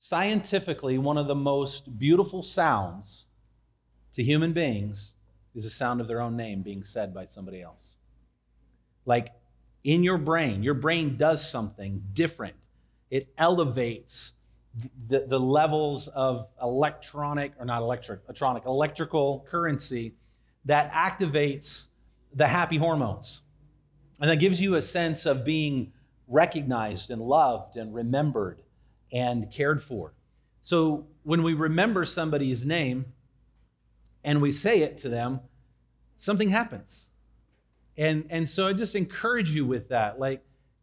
Scientifically, one of the most beautiful sounds to human beings is the sound of their own name being said by somebody else. Like in your brain does something different. It elevates the levels of electrical currency that activates the happy hormones. And that gives you a sense of being recognized and loved and remembered and cared for. So when we remember somebody's name and we say it to them, something happens. And so I just encourage you with that. Like,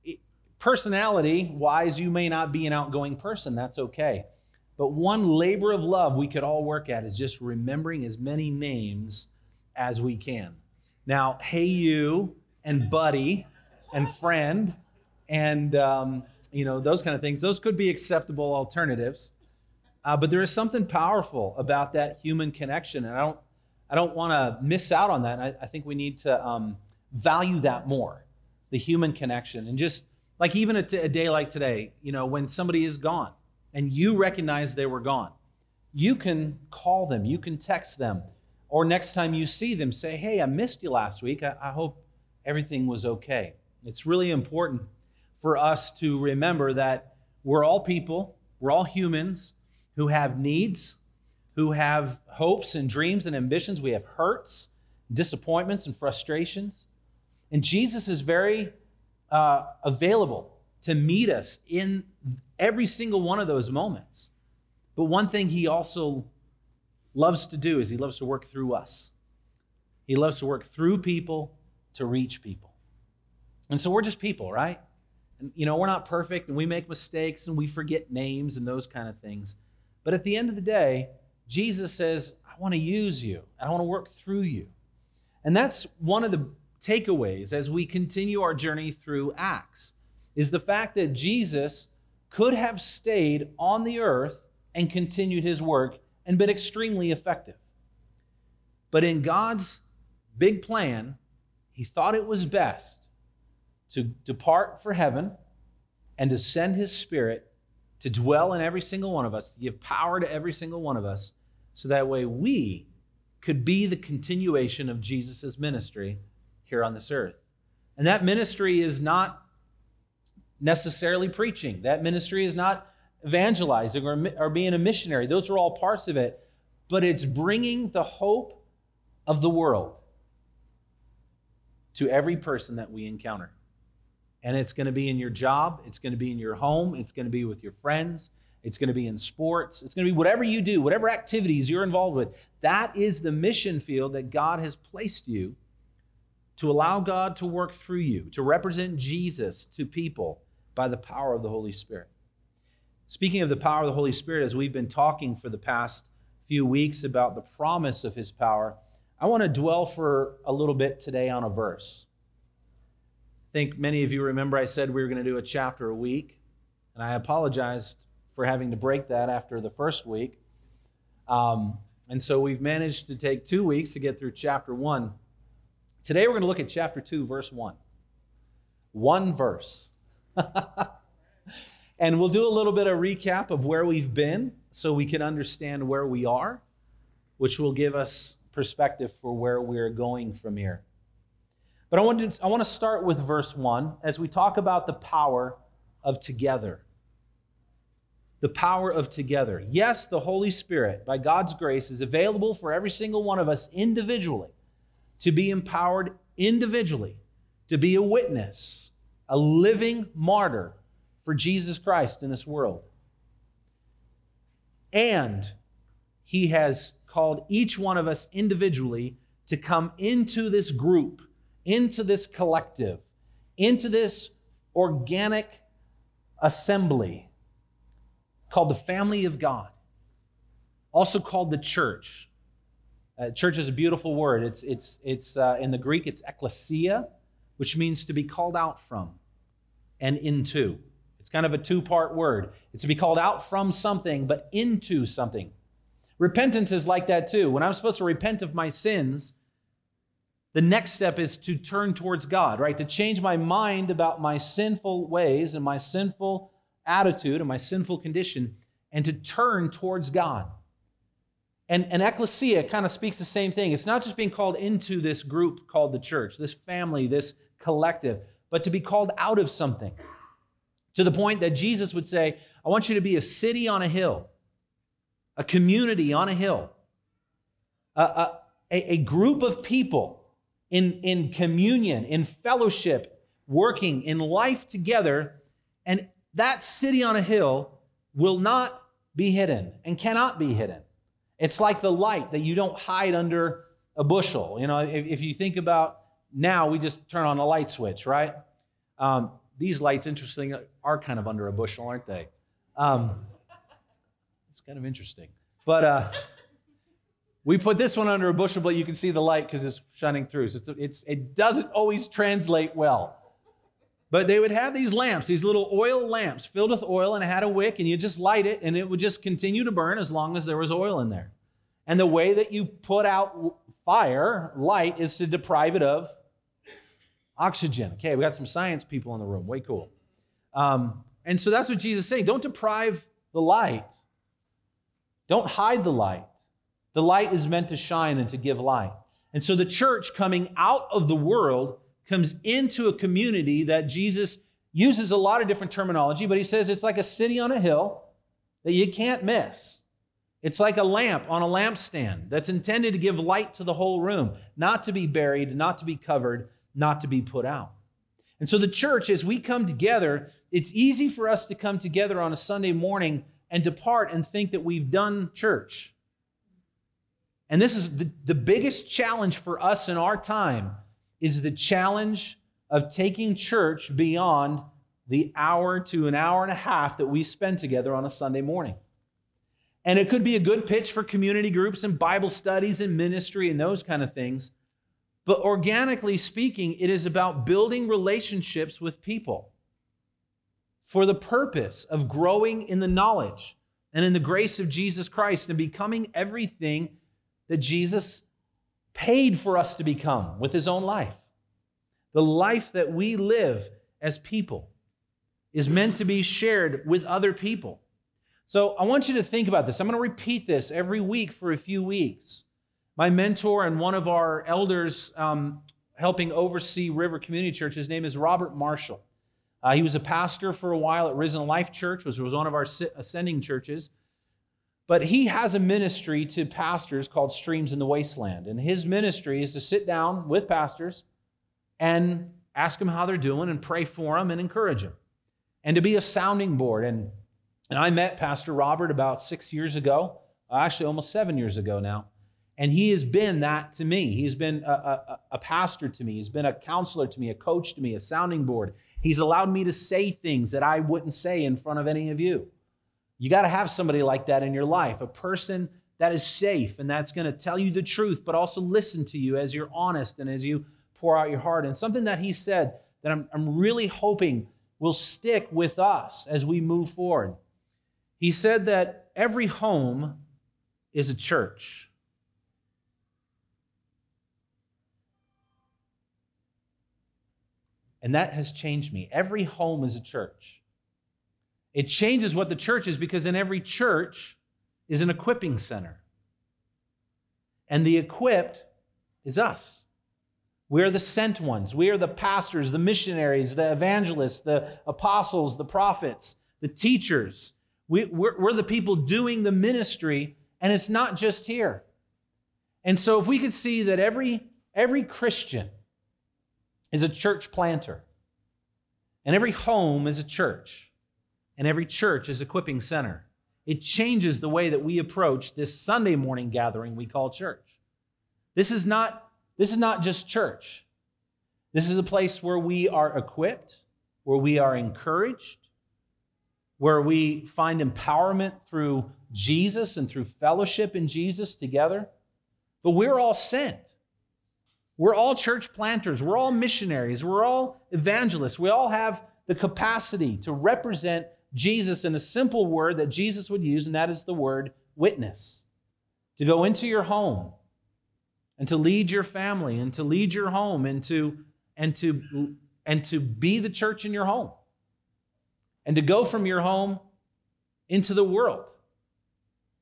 personality-wise, you may not be an outgoing person. That's okay. But one labor of love we could all work at is just remembering as many names as we can. Now, hey you and buddy and friend and those kind of things, those could be acceptable alternatives. But there is something powerful about that human connection, and I don't want to miss out on that. I think we need to value that more, the human connection. And just like even a day like today, when somebody is gone and you recognize they were gone, you can call them, you can text them, or next time you see them, say, hey, I missed you last week. I hope everything was okay. It's really important for us to remember that we're all people, we're all humans who have needs, who have hopes and dreams and ambitions. We have hurts, disappointments, and frustrations. And Jesus is very available to meet us in every single one of those moments. But one thing he also loves to do is he loves to work through us. He loves to work through people to reach people. And so we're just people, right? And we're not perfect, and we make mistakes, and we forget names and those kind of things. But at the end of the day, Jesus says, I want to use you. I want to work through you. And that's one of the takeaways as we continue our journey through Acts, is the fact that Jesus could have stayed on the earth and continued his work and been extremely effective. But in God's big plan, he thought it was best to depart for heaven and to send his Spirit to dwell in every single one of us, to give power to every single one of us, so that way we could be the continuation of Jesus' ministry here on this earth. And that ministry is not necessarily preaching. That ministry is not evangelizing or being a missionary. Those are all parts of it. But it's bringing the hope of the world to every person that we encounter. And it's going to be in your job. It's going to be in your home. It's going to be with your friends. It's going to be in sports. It's going to be whatever you do, whatever activities you're involved with. That is the mission field that God has placed you to allow God to work through you, to represent Jesus to people by the power of the Holy Spirit. Speaking of the power of the Holy Spirit, as we've been talking for the past few weeks about the promise of his power, I want to dwell for a little bit today on a verse. I think many of you remember I said we were going to do a chapter a week, and I apologized for having to break that after the first week. And so we've managed to take 2 weeks to get through chapter 1. Today we're going to look at chapter 2, verse 1. One verse. And we'll do a little bit of recap of where we've been so we can understand where we are, which will give us perspective for where we're going from here. But I want to start with verse 1 as we talk about the power of together. The power of together. Yes, the Holy Spirit, by God's grace, is available for every single one of us individually to be empowered individually, to be a witness, a living martyr for Jesus Christ in this world. And he has called each one of us individually to come into this group, into this collective, into this organic assembly called the family of God, also called the church. Church is a beautiful word. It's in the Greek, it's ekklesia, which means to be called out from and into. It's kind of a two-part word. It's to be called out from something, but into something. Repentance is like that too. When I'm supposed to repent of my sins, the next step is to turn towards God, right? To change my mind about my sinful ways and my sinful attitude and my sinful condition, and to turn towards God. And ecclesia kind of speaks the same thing. It's not just being called into this group called the church, this family, this collective, but to be called out of something. To the point that Jesus would say, I want you to be a city on a hill, a community on a hill, a group of people in communion, in fellowship, working in life together. And that city on a hill will not be hidden and cannot be hidden. It's like the light that you don't hide under a bushel. You know, if you think about now, we just turn on a light switch, right? These lights, interesting, are kind of under a bushel, aren't they? It's kind of interesting. But we put this one under a bushel, but you can see the light because it's shining through. So it doesn't always translate well. But they would have these lamps, these little oil lamps filled with oil, and it had a wick, and you just light it, and it would just continue to burn as long as there was oil in there. And the way that you put out fire, light, is to deprive it of oxygen. Okay, we got some science people in the room. Way cool. And so that's what Jesus is saying. Don't deprive the light. Don't hide the light. The light is meant to shine and to give light. And so the church coming out of the world comes into a community that Jesus uses a lot of different terminology, but he says it's like a city on a hill that you can't miss. It's like a lamp on a lampstand that's intended to give light to the whole room, not to be buried, not to be covered, not to be put out. And so the church, as we come together, it's easy for us to come together on a Sunday morning and depart and think that we've done church. And this is the biggest challenge for us in our time, is the challenge of taking church beyond the hour to an hour and a half that we spend together on a Sunday morning. And it could be a good pitch for community groups and Bible studies and ministry and those kind of things. But organically speaking, it is about building relationships with people for the purpose of growing in the knowledge and in the grace of Jesus Christ and becoming everything that Jesus paid for us to become with his own life. The life that we live as people is meant to be shared with other people. So I want you to think about this. I'm going to repeat this every week for a few weeks. My mentor and one of our elders helping oversee River Community Church, his name is Robert Marshall. He was a pastor for a while at Risen Life Church, which was one of our ascending churches. But he has a ministry to pastors called Streams in the Wasteland. And his ministry is to sit down with pastors and ask them how they're doing and pray for them and encourage them. And to be a sounding board. And I met Pastor Robert about 6 years ago, actually almost 7 years ago now. And he has been that to me. He's been a pastor to me. He's been a counselor to me, a coach to me, a sounding board. He's allowed me to say things that I wouldn't say in front of any of you. You got to have somebody like that in your life, a person that is safe and that's going to tell you the truth, but also listen to you as you're honest and as you pour out your heart. And something that he said that I'm really hoping will stick with us as we move forward. He said that every home is a church. And that has changed me. Every home is a church. It changes what the church is because in every church is an equipping center. And the equipped is us. We are the sent ones. We are the pastors, the missionaries, the evangelists, the apostles, the prophets, the teachers. We're the people doing the ministry, and it's not just here. And so if we could see that every Christian is a church planter, and every home is a church, and every church is equipping center, it changes the way that we approach this Sunday morning gathering we call church. This is not just church. This is a place where we are equipped, where we are encouraged, where we find empowerment through Jesus and through fellowship in Jesus together. But we're all sent. We're all church planters. We're all missionaries. We're all evangelists. We all have the capacity to represent Jesus in a simple word that Jesus would use, and that is the word witness. To go into your home and to lead your family and to lead your home and to be the church in your home. And to go from your home into the world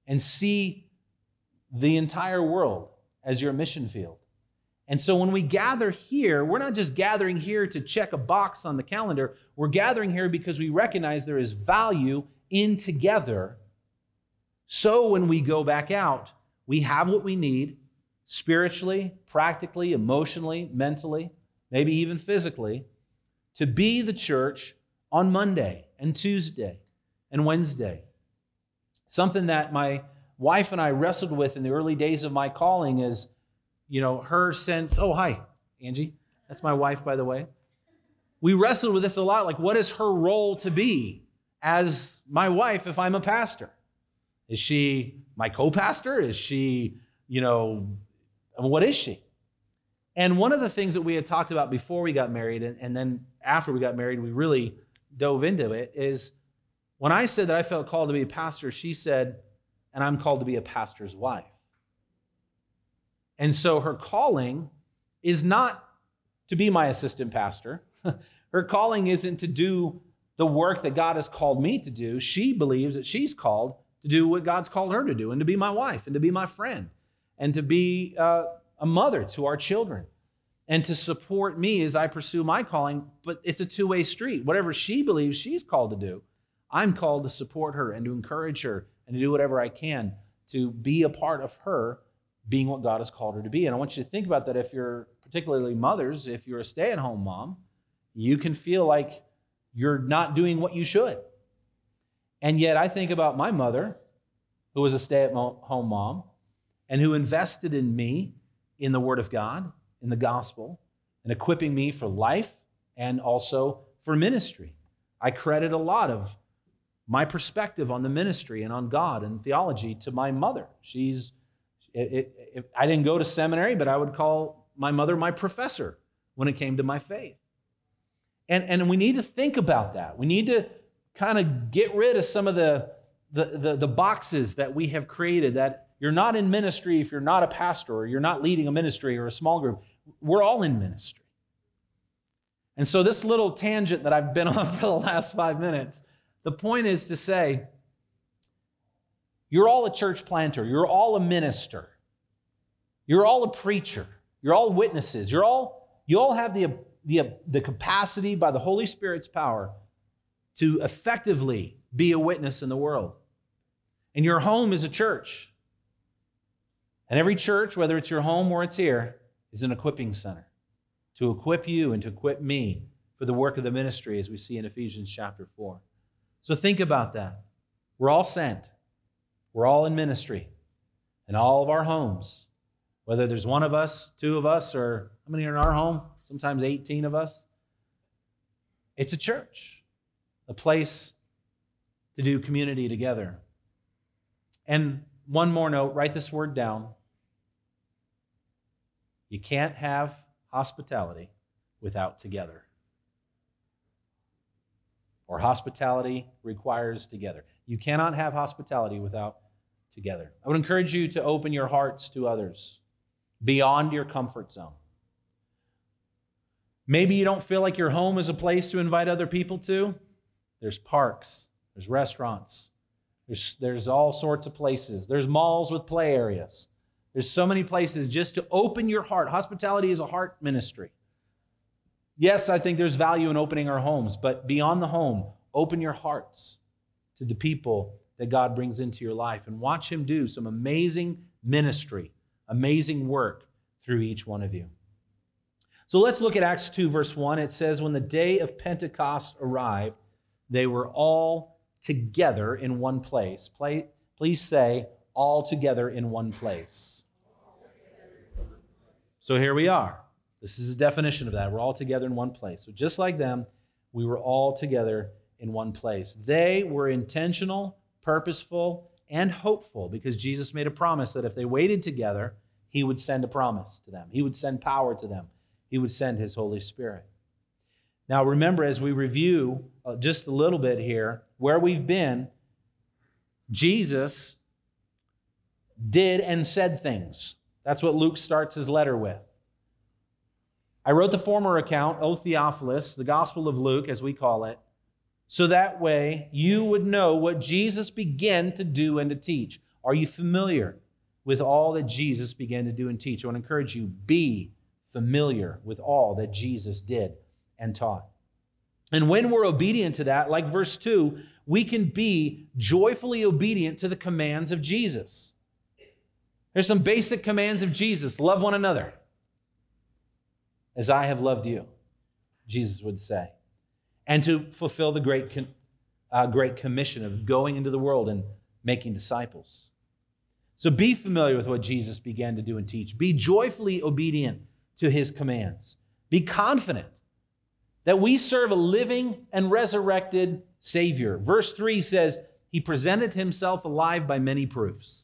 and see the entire world as your mission field. And so when we gather here, we're not just gathering here to check a box on the calendar. We're gathering here because we recognize there is value in together. So when we go back out, we have what we need spiritually, practically, emotionally, mentally, maybe even physically, to be the church on Monday and Tuesday and Wednesday. Something that my wife and I wrestled with in the early days of my calling is, her sense, oh, hi, Angie. That's my wife, by the way. We wrestled with this a lot, like what is her role to be as my wife if I'm a pastor? Is she my co-pastor? Is she, what is she? And one of the things that we had talked about before we got married, and then after we got married, we really dove into it, is when I said that I felt called to be a pastor, she said, and I'm called to be a pastor's wife. And so her calling is not to be my assistant pastor. Her calling isn't to do the work that God has called me to do. She believes that she's called to do what God's called her to do, and to be my wife, and to be my friend, and to be a mother to our children, and to support me as I pursue my calling. But it's a two-way street. Whatever she believes she's called to do, I'm called to support her and to encourage her and to do whatever I can to be a part of her being what God has called her to be. And I want you to think about that. If you're, particularly mothers, if you're a stay-at-home mom, you can feel like you're not doing what you should. And yet I think about my mother, who was a stay-at-home mom, and who invested in me in the Word of God, in the gospel, and equipping me for life and also for ministry. I credit a lot of my perspective on the ministry and on God and theology to my mother. I didn't go to seminary, but I would call my mother my professor when it came to my faith. And we need to think about that. We need to kind of get rid of some of the boxes that we have created, that you're not in ministry if you're not a pastor, or you're not leading a ministry or a small group. We're all in ministry. And so this little tangent that I've been on for the last 5 minutes, the point is to say, you're all a church planter. You're all a minister. You're all a preacher. You're all witnesses. You all have the capacity by the Holy Spirit's power to effectively be a witness in the world. And your home is a church. And every church, whether it's your home or it's here, is an equipping center to equip you and to equip me for the work of the ministry, as we see in Ephesians chapter 4. So think about that. We're all sent. We're all in ministry in all of our homes, whether there's one of us, two of us, or how many are in our home? Sometimes 18 of us. It's a church, a place to do community together. And one more note, write this word down. You can't have hospitality without together. Or hospitality requires together. You cannot have hospitality without together. I would encourage you to open your hearts to others beyond your comfort zone. Maybe you don't feel like your home is a place to invite other people to. There's parks, there's restaurants, there's all sorts of places. There's malls with play areas. There's so many places just to open your heart. Hospitality is a heart ministry. Yes, I think there's value in opening our homes, but beyond the home, open your hearts to the people that God brings into your life and watch Him do some amazing ministry, amazing work through each one of you. So let's look at Acts 2, verse 1. It says, when the day of Pentecost arrived, they were all together in one place. Please say, all together in one place. So here we are. This is a definition of that. We're all together in one place. So just like them, we were all together in one place. They were intentional, purposeful, and hopeful because Jesus made a promise that if they waited together, He would send a promise to them. He would send power to them. He would send His Holy Spirit. Now remember, as we review just a little bit here, where we've been, Jesus did and said things. That's what Luke starts his letter with. I wrote the former account, O Theophilus, the Gospel of Luke, as we call it, so that way you would know what Jesus began to do and to teach. Are you familiar with all that Jesus began to do and teach? I want to encourage you, be familiar with all that Jesus did and taught. And when we're obedient to that, like verse 2, we can be joyfully obedient to the commands of Jesus. There's some basic commands of Jesus. Love one another as I have loved you, Jesus would say. And to fulfill the great commission of going into the world and making disciples. So be familiar with what Jesus began to do and teach. Be joyfully obedient to his commands. Be confident that we serve a living and resurrected Savior. Verse 3 says, he presented himself alive by many proofs.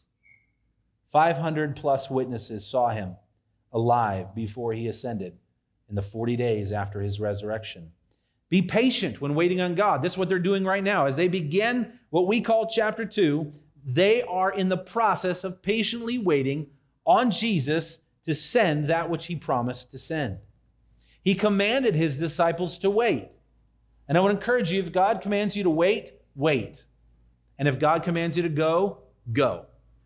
500 plus witnesses saw him alive before he ascended in the 40 days after his resurrection. Be patient when waiting on God. This is what they're doing right now. As they begin what we call chapter 2, they are in the process of patiently waiting on Jesus to send that which he promised to send. He commanded his disciples to wait. And I would encourage you, if God commands you to wait, wait. And if God commands you to go, go.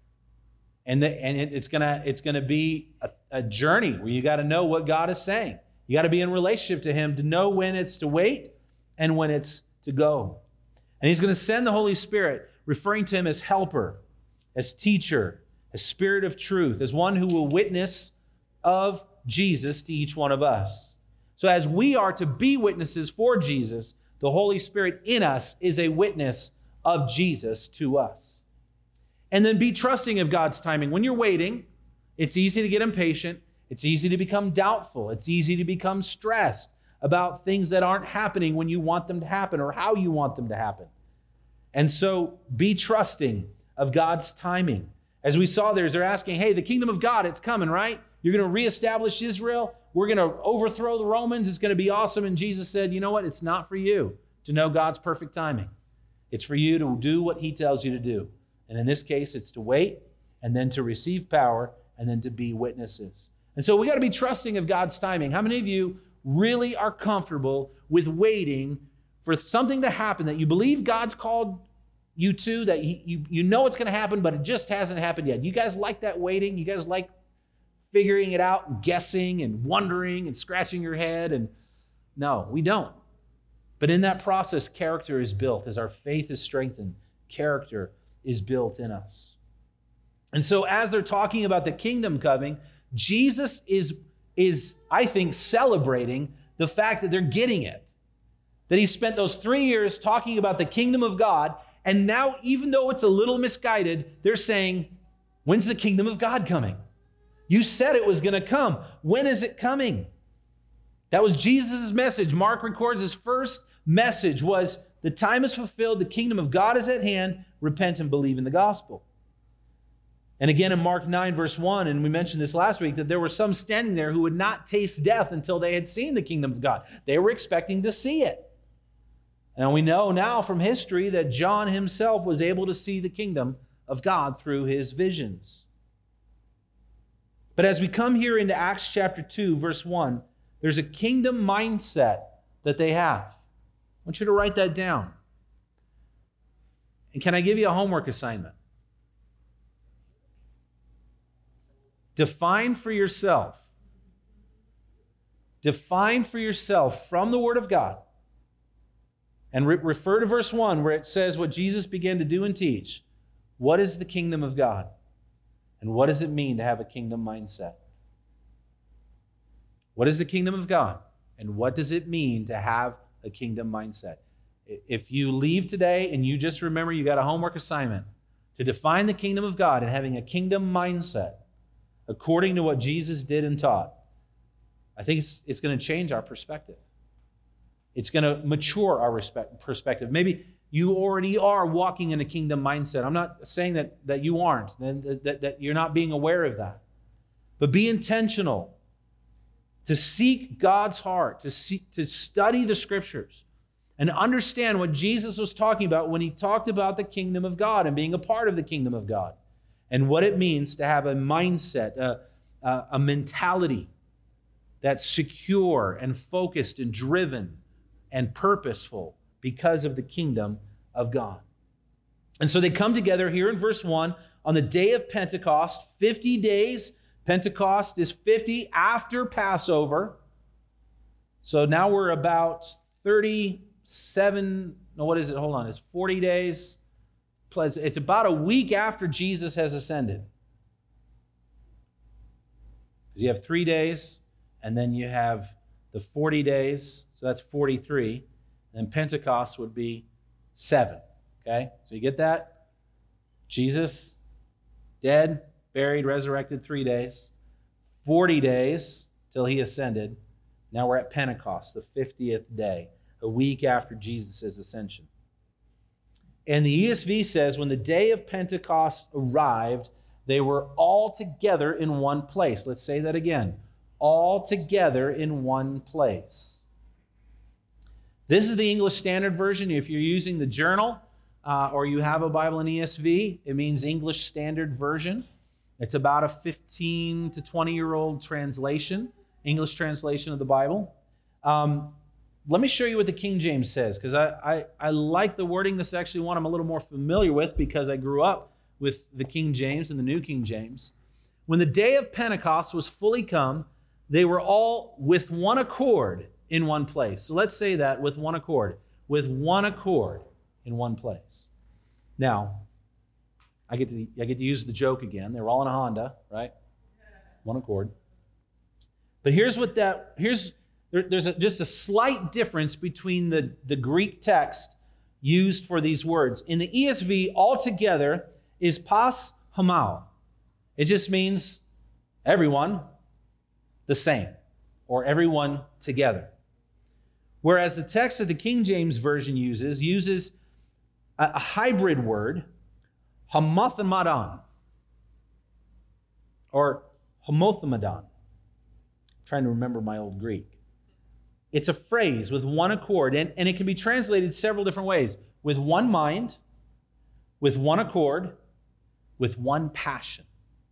And it's gonna be a journey where you got to know what God is saying. You got to be in relationship to him to know when it's to wait and when it's to go. And he's going to send the Holy Spirit, referring to him as helper, as teacher, as spirit of truth, as one who will witness of Jesus to each one of us. So as we are to be witnesses for Jesus, the Holy Spirit in us is a witness of Jesus to us. And then be trusting of God's timing. When you're waiting, it's easy to get impatient. It's easy to become doubtful. It's easy to become stressed about things that aren't happening when you want them to happen or how you want them to happen. And so be trusting of God's timing. As we saw there, they're asking, hey, the kingdom of God, it's coming, right? You're going to reestablish Israel. We're going to overthrow the Romans. It's going to be awesome. And Jesus said, you know what? It's not for you to know God's perfect timing. It's for you to do what he tells you to do. And in this case, it's to wait and then to receive power and then to be witnesses. And so we got to be trusting of God's timing. How many of you really are comfortable with waiting for something to happen that you believe God's called you to, that you know it's going to happen, but it just hasn't happened yet? You guys like that waiting? You guys like figuring it out and guessing and wondering and scratching your head? And no, we don't. But in that process, character is built. As our faith is strengthened, character is built in us. And so as they're talking about the kingdom coming, Jesus is, I think, celebrating the fact that they're getting it. That he spent those 3 years talking about the kingdom of God, and now, even though it's a little misguided, they're saying, when's the kingdom of God coming? You said it was going to come. When is it coming? That was Jesus' message. Mark records his first message was, the time is fulfilled, the kingdom of God is at hand, repent and believe in the gospel. And again in Mark 9, verse 1, and we mentioned this last week, that there were some standing there who would not taste death until they had seen the kingdom of God. They were expecting to see it. And we know now from history that John himself was able to see the kingdom of God through his visions. But as we come here into Acts chapter 2, verse 1, there's a kingdom mindset that they have. I want you to write that down. And can I give you a homework assignment? Define for yourself from the Word of God, and refer to verse 1 where it says what Jesus began to do and teach. What is the kingdom of God? And what does it mean to have a kingdom mindset? What is the kingdom of God? And what does it mean to have a kingdom mindset? If you leave today and you just remember you got a homework assignment to define the kingdom of God and having a kingdom mindset according to what Jesus did and taught, I think it's going to change our perspective. It's going to mature our perspective. Maybe you already are walking in a kingdom mindset. I'm not saying that you aren't, that you're not being aware of that. But be intentional to seek God's heart, to study the scriptures and understand what Jesus was talking about when he talked about the kingdom of God and being a part of the kingdom of God and what it means to have a mindset, a mentality that's secure and focused and driven and purposeful because of the kingdom of God. And so they come together here in verse 1 on the day of Pentecost, 50 days. Pentecost is 50 after Passover. So now we're about 37, no, what is it? Hold on, it's 40 days. It's about a week after Jesus has ascended. Because you have 3 days, and then you have the 40 days, so that's 43. And Pentecost would be 7. Okay? So you get that? Jesus, dead, buried, resurrected, 3 days. 40 days till he ascended. Now we're at Pentecost, the 50th day, a week after Jesus' ascension. And the ESV says, when the day of Pentecost arrived, they were all together in one place. Let's say that again. All together in one place. This is the English Standard Version. If you're using the journal or you have a Bible in ESV, it means English Standard Version. It's about a 15 to 20-year-old translation, English translation of the Bible. Let me show you what the King James says, because I like the wording. This is actually one I'm a little more familiar with because I grew up with the King James and the New King James. When the day of Pentecost was fully come, they were all with one accord in one place. So let's say that, with one accord. With one accord in one place. Now, I get to use the joke again. They were all in a Honda, right? One accord. But here's just a slight difference between the Greek text used for these words. In the ESV, altogether is pas homao. It just means everyone the same, or everyone together. Whereas the text that the King James Version uses a hybrid word, homothemadan, or homothemadan. I'm trying to remember my old Greek. It's a phrase with one accord, and it can be translated several different ways. With one mind, with one accord, with one passion.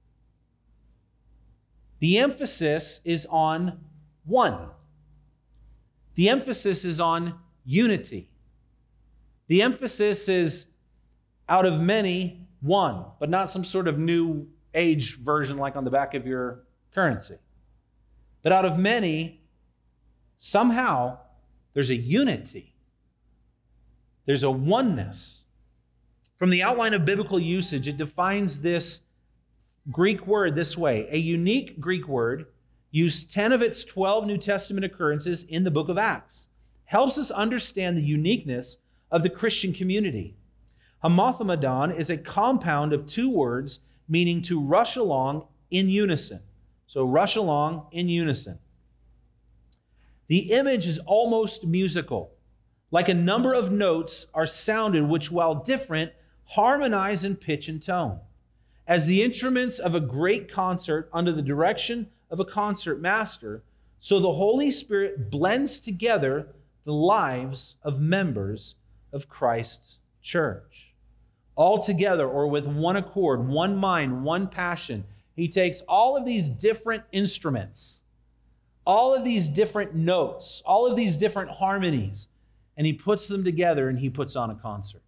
The emphasis is on one. The emphasis is on unity. The emphasis is out of many, one, but not some sort of new age version like on the back of your currency. But out of many, somehow, there's a unity. There's a oneness. From the outline of biblical usage, it defines this Greek word this way. A unique Greek word used 10 of its 12 New Testament occurrences in the book of Acts. Helps us understand the uniqueness of the Christian community. Homothemadan is a compound of two words meaning to rush along in unison. So rush along in unison. The image is almost musical. Like a number of notes are sounded which, while different, harmonize in pitch and tone. As the instruments of a great concert under the direction of a concert master, so the Holy Spirit blends together the lives of members of Christ's church. All together, or with one accord, one mind, one passion. He takes all of these different instruments, all of these different notes, all of these different harmonies, and he puts them together and he puts on a concert.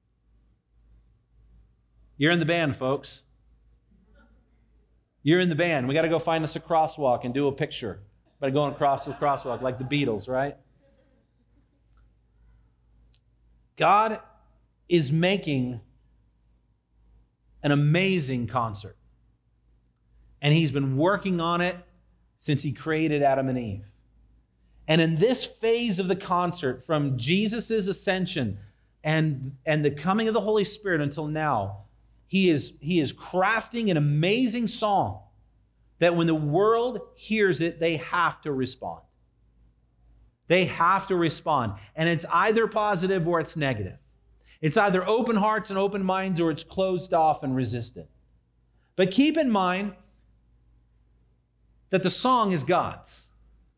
You're in the band, folks. You're in the band. We got to go find us a crosswalk and do a picture by going across the crosswalk like the Beatles, right? God is making an amazing concert. And he's been working on it since he created Adam and Eve. And in this phase of the concert, from Jesus' ascension and the coming of the Holy Spirit until now, he is crafting an amazing song that when the world hears it, they have to respond. They have to respond. And it's either positive or it's negative. It's either open hearts and open minds or it's closed off and resistant. But keep in mind that the song is God's.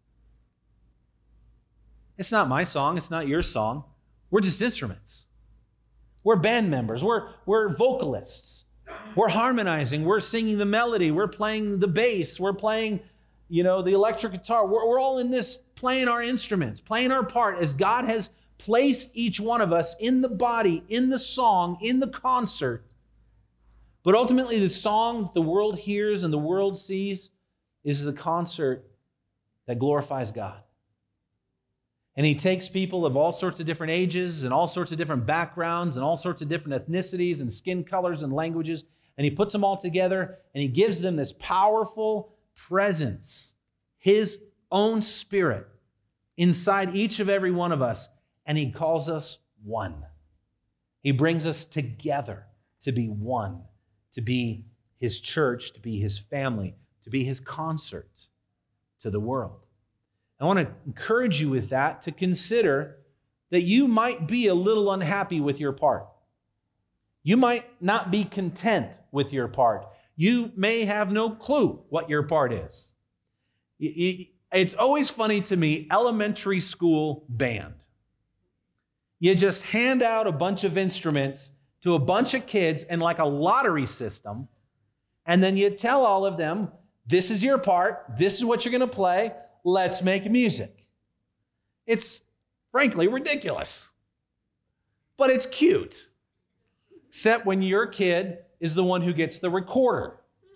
It's not my song. It's not your song. We're just instruments. We're band members. We're vocalists. We're harmonizing. We're singing the melody. We're playing the bass. We're playing, the electric guitar. We're all in this playing our instruments, playing our part as God has placed each one of us in the body, in the song, in the concert, But ultimately, the song the world hears and the world sees is the concert that glorifies God. And he takes people of all sorts of different ages and all sorts of different backgrounds and all sorts of different ethnicities and skin colors and languages, and he puts them all together and he gives them this powerful presence, his own spirit inside each of every one of us, and he calls us one. He brings us together to be one, to be his church, to be his family, to be his concert to the world. I want to encourage you with that to consider that you might be a little unhappy with your part. You might not be content with your part. You may have no clue what your part is. It's always funny to me, elementary school band. You just hand out a bunch of instruments to a bunch of kids in like a lottery system, and then you tell all of them, this is your part, this is what you're going to play, let's make music. It's frankly ridiculous, but it's cute, except when your kid is the one who gets the recorder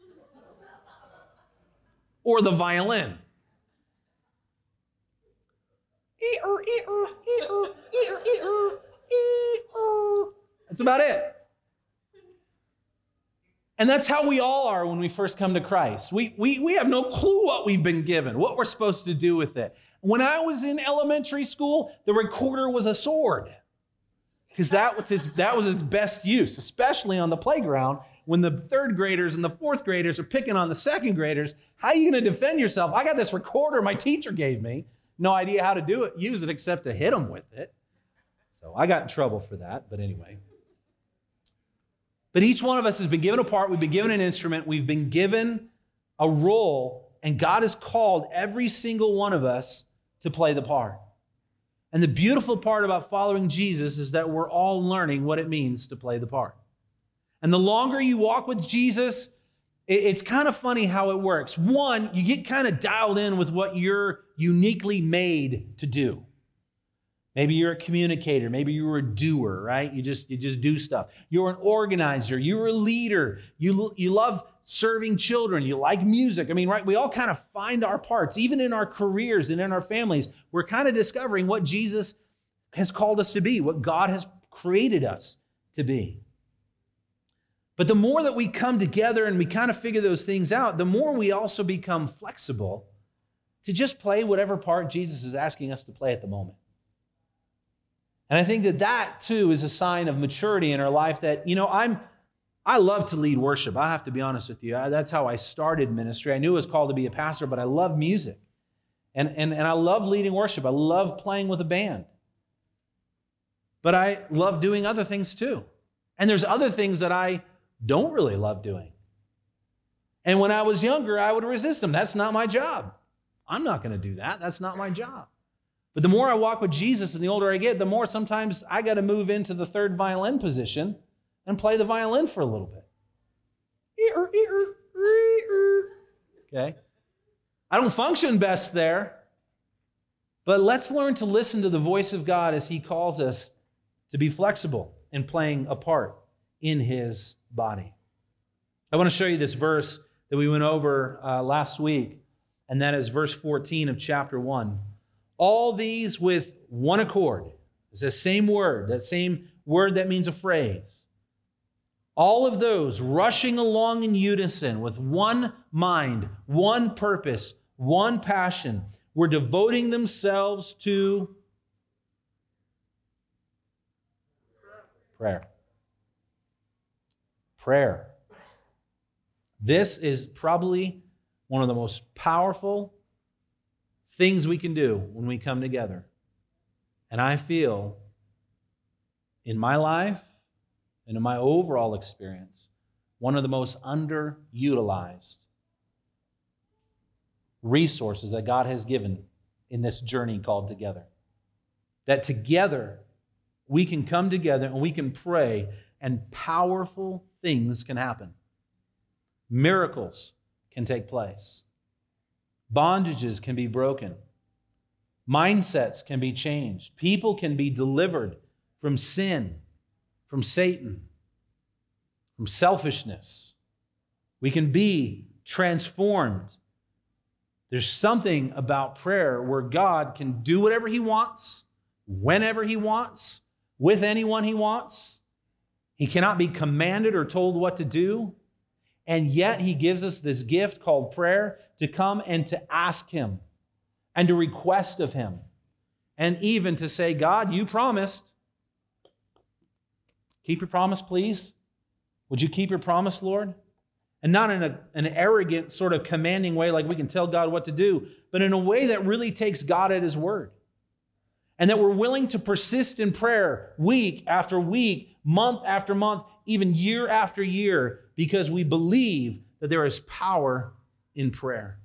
or the violin. That's about it. And that's how we all are when we first come to Christ. We have no clue what we've been given, what we're supposed to do with it. When I was in elementary school, the recorder was a sword, because that was its best use, especially on the playground when the third graders and the fourth graders are picking on the second graders. How are you going to defend yourself? I got this recorder my teacher gave me. No idea how to use it except to hit them with it. So I got in trouble for that, but anyway. But each one of us has been given a part, we've been given an instrument, we've been given a role, and God has called every single one of us to play the part. And the beautiful part about following Jesus is that we're all learning what it means to play the part. And the longer you walk with Jesus, it's kind of funny how it works. One, you get kind of dialed in with what you're uniquely made to do. Maybe you're a communicator. Maybe you're a doer, right? You just do stuff. You're an organizer. You're a leader. You love serving children. You like music. I mean, right? We all kind of find our parts. Even in our careers and in our families, we're kind of discovering what Jesus has called us to be, what God has created us to be. But the more that we come together and we kind of figure those things out, the more we also become flexible to just play whatever part Jesus is asking us to play at the moment. And I think that too is a sign of maturity in our life that, I love to lead worship. I have to be honest with you. That's how I started ministry. I knew I was called to be a pastor, but I love music. And I love leading worship. I love playing with a band. But I love doing other things too. And there's other things that I don't really love doing. And when I was younger, I would resist them. That's not my job. I'm not going to do that. That's not my job. But the more I walk with Jesus and the older I get, the more sometimes I got to move into the third violin position and play the violin for a little bit. Okay? I don't function best there, but let's learn to listen to the voice of God as he calls us to be flexible in playing a part in his body. I want to show you this verse that we went over last week, and that is verse 14 of chapter 1. All these with one accord. It's the same word, that same word that means a phrase. All of those rushing along in unison with one mind, one purpose, one passion, were devoting themselves to prayer. Prayer. This is probably one of the most powerful things we can do when we come together. And I feel in my life and in my overall experience, one of the most underutilized resources that God has given in this journey called together. That together we can come together and we can pray and powerful things can happen. Miracles can take place. Bondages can be broken. Mindsets can be changed. People can be delivered from sin, from Satan. from selfishness. We can be transformed. There's something about prayer where God can do whatever He wants, whenever He wants, with anyone He wants. He cannot be commanded or told what to do. And yet He gives us this gift called prayer to come and to ask Him and to request of Him. And even to say, God, you promised. Keep your promise, please. Would you keep your promise, Lord? And not in an arrogant sort of commanding way like we can tell God what to do, but in a way that really takes God at His word. And that we're willing to persist in prayer week after week, month after month, even year after year, because we believe that there is power in prayer.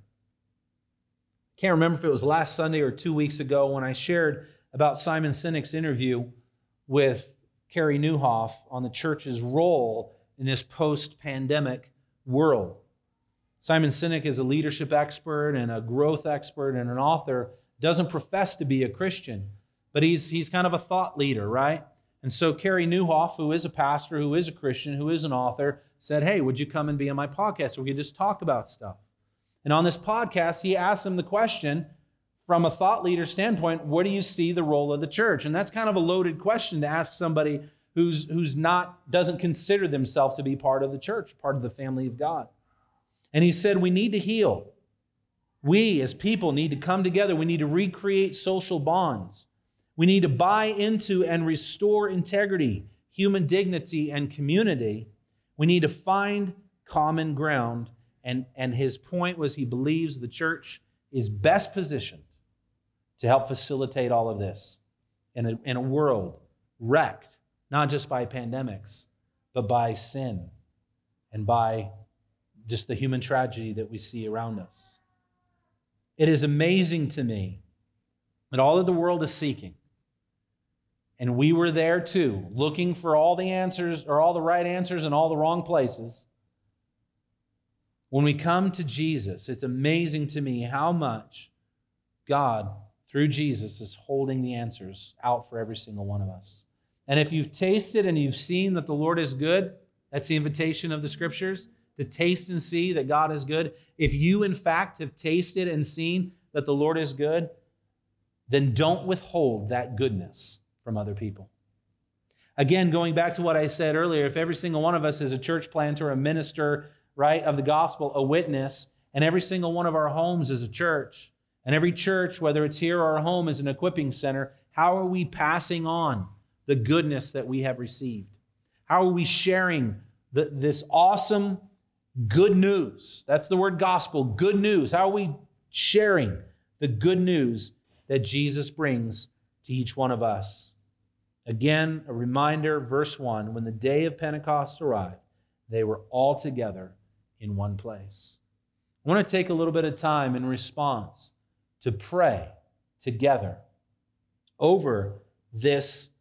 Can't remember if it was last Sunday or 2 weeks ago when I shared about Simon Sinek's interview with Carey Nieuwhof on the church's role in this post-pandemic world. Simon Sinek is a leadership expert and a growth expert and an author, doesn't profess to be a Christian, but he's kind of a thought leader, right? And so Carey Nieuwhof, who is a pastor, who is a Christian, who is an author, said, hey, would you come and be on my podcast so we could just talk about stuff? And on this podcast, he asked him the question, from a thought leader standpoint, what do you see the role of the church? And that's kind of a loaded question to ask somebody who's doesn't consider themselves to be part of the church, part of the family of God. And he said, we need to heal. We as people need to come together. We need to recreate social bonds. We need to buy into and restore integrity, human dignity, and community. We need to find common ground. And his point was he believes the church is best positioned to help facilitate all of this in a world wrecked, not just by pandemics, but by sin and by just the human tragedy that we see around us. It is amazing to me that all that the world is seeking, and we were there too, looking for all the answers or all the right answers in all the wrong places. When we come to Jesus, it's amazing to me how much God, through Jesus, is holding the answers out for every single one of us. And if you've tasted and you've seen that the Lord is good, that's the invitation of the Scriptures, to taste and see that God is good. If you, in fact, have tasted and seen that the Lord is good, then don't withhold that goodness from other people. Again, going back to what I said earlier, if every single one of us is a church planter, a minister, right, of the gospel, a witness, and every single one of our homes is a church, and every church, whether it's here or our home, is an equipping center, how are we passing on the goodness that we have received? How are we sharing this awesome good news? That's the word gospel, good news. How are we sharing the good news that Jesus brings to each one of us? Again, a reminder, verse 1, when the day of Pentecost arrived, they were all together in one place. I want to take a little bit of time in response to pray together over this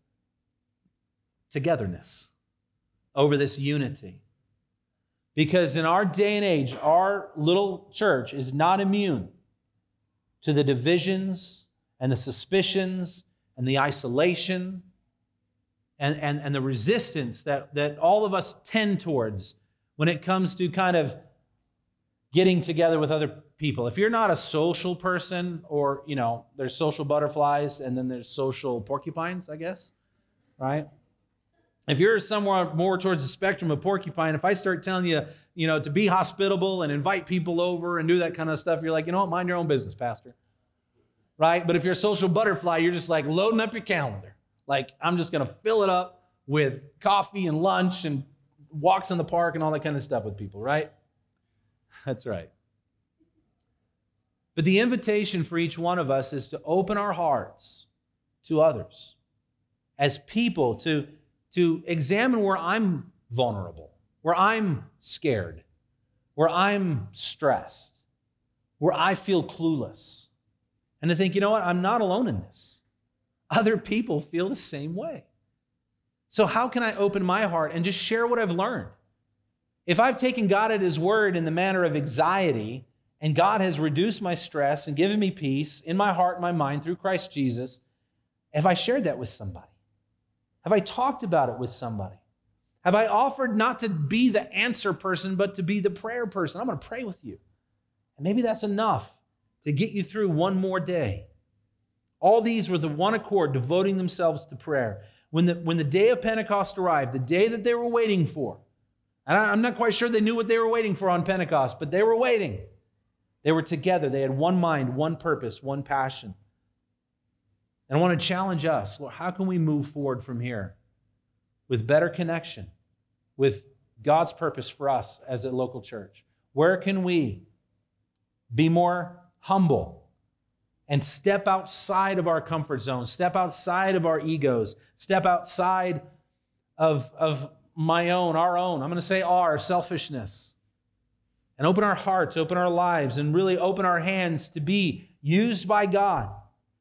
togetherness, over this unity. Because in our day and age, our little church is not immune to the divisions and the suspicions and the isolation and the resistance that all of us tend towards when it comes to kind of getting together with other people. If you're not a social person, or, there's social butterflies and then there's social porcupines, I guess, right? If you're somewhere more towards the spectrum of porcupine, if I start telling you, to be hospitable and invite people over and do that kind of stuff, you're like, you know what, mind your own business, Pastor, right? But if you're a social butterfly, you're just like loading up your calendar. Like, I'm just going to fill it up with coffee and lunch and walks in the park and all that kind of stuff with people, right? That's right. But the invitation for each one of us is to open our hearts to others as people, to examine where I'm vulnerable, where I'm scared, where I'm stressed, where I feel clueless. And to think, you know what, I'm not alone in this. Other people feel the same way. So how can I open my heart and just share what I've learned? If I've taken God at His word in the manner of anxiety, and God has reduced my stress and given me peace in my heart and my mind through Christ Jesus, have I shared that with somebody? Have I talked about it with somebody? Have I offered not to be the answer person, but to be the prayer person? I'm going to pray with you. And maybe that's enough to get you through one more day. All these were the one accord, devoting themselves to prayer. When the day of Pentecost arrived, the day that they were waiting for, and I'm not quite sure they knew what they were waiting for on Pentecost, but they were waiting. They were together. They had one mind, one purpose, one passion. And I want to challenge us, Lord, how can we move forward from here with better connection with God's purpose for us as a local church? Where can we be more humble and step outside of our comfort zone, step outside of our egos, step outside of our own, I'm going to say our selfishness, and open our hearts, open our lives, and really open our hands to be used by God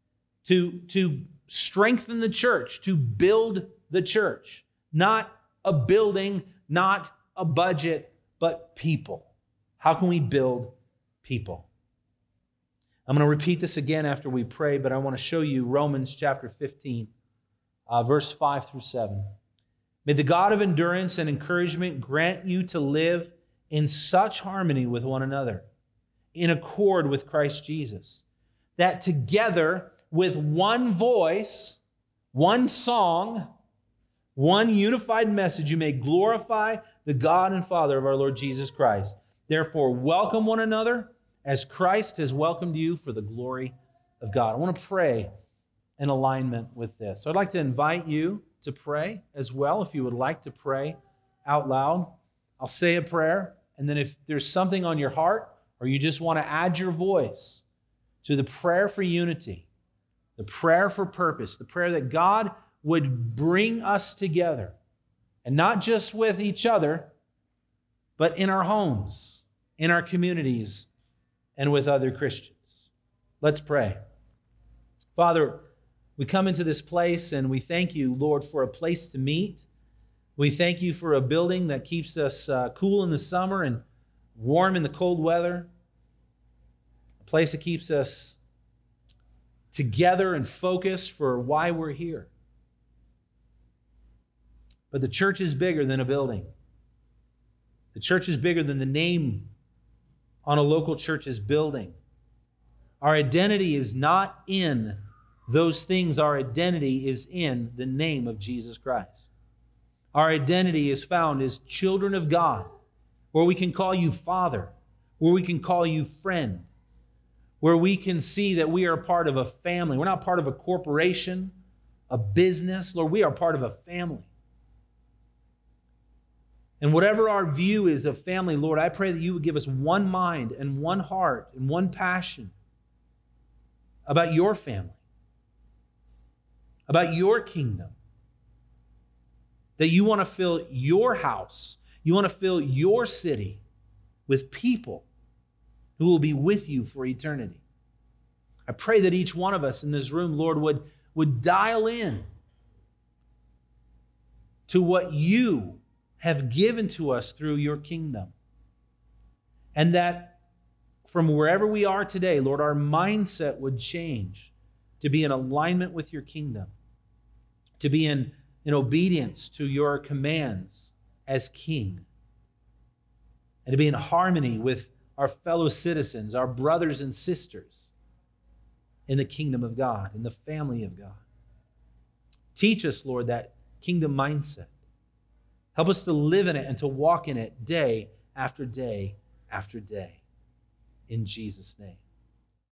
to strengthen the church, to build the church. Not a building, not a budget, but people. How can we build people? I'm going to repeat this again after we pray, but I want to show you Romans chapter 15, verse 5 through 7. May the God of endurance and encouragement grant you to live in such harmony with one another, in accord with Christ Jesus, that together with one voice, one song, one unified message, you may glorify the God and Father of our Lord Jesus Christ. Therefore, welcome one another as Christ has welcomed you for the glory of God. I want to pray in alignment with this. So I'd like to invite you to pray as well, if you would like to pray out loud. I'll say a prayer, and then if there's something on your heart, or you just want to add your voice to the prayer for unity, the prayer for purpose, the prayer that God would bring us together, and not just with each other, but in our homes, in our communities, and with other Christians. Let's pray. Father, we come into this place and we thank you, Lord, for a place to meet. We thank you for a building that keeps us cool in the summer and warm in the cold weather. A place that keeps us together and focused for why we're here. But the church is bigger than a building. The church is bigger than the name on a local church's building. Our identity is not in those things. Our identity is in the name of Jesus Christ. Our identity is found as children of God, where we can call you Father, where we can call you friend, where we can see that we are a part of a family. We're not part of a corporation, a business. Lord, we are part of a family. And whatever our view is of family, Lord, I pray that you would give us one mind and one heart and one passion about your family, about your kingdom, that you want to fill your house, you want to fill your city with people who will be with you for eternity. I pray that each one of us in this room, Lord, would dial in to what you have given to us through your kingdom. And that from wherever we are today, Lord, our mindset would change to be in alignment with your kingdom, to be in obedience to your commands as King, and to be in harmony with our fellow citizens, our brothers and sisters in the kingdom of God, in the family of God. Teach us, Lord, that kingdom mindset. Help us to live in it and to walk in it day after day after day. In Jesus' name.